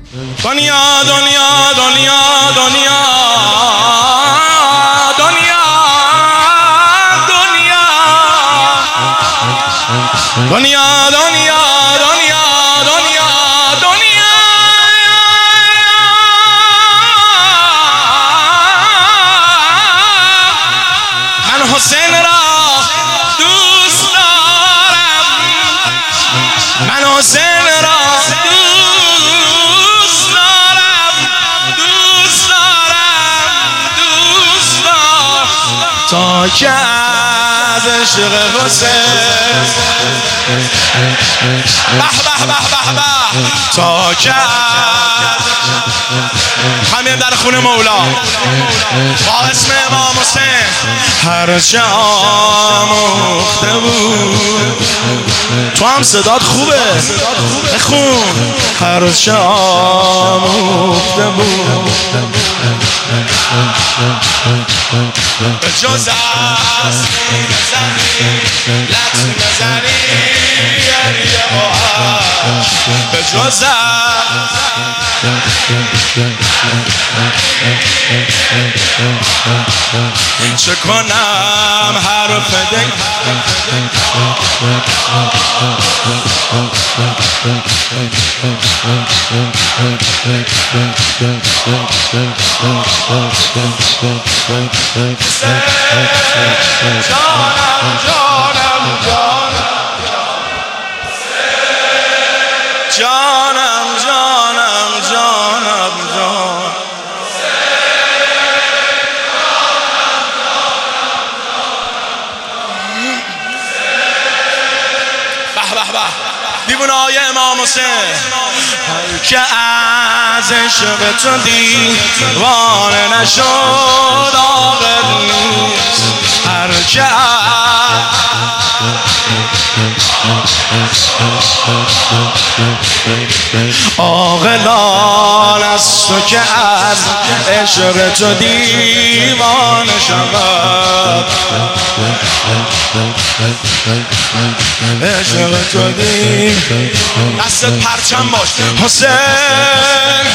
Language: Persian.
دنیا دنیا دنیا دنیا دنیا دنیا دنیا دنیا دنیا دنیا دنیا من حسین را دوست دارم، من حسین را تا که از عشق حسین به به به به به تا که همین در خون مولا با اسم امام حسین هر چه آموخته بود. تو هم صدات خوبه بخون. هر چه آموخته بود به جز از لطف نظری به جز چه کنم حرف دل جانم جانم جانم جانم به به به دیوانه های امام حسین. هر که از عشق تو دیوانه نشد عاقل نیست. هر که عاقلان است تو که از عشق تو دیوانه شود. عشق تو دیوانه دست پرچم باش حسین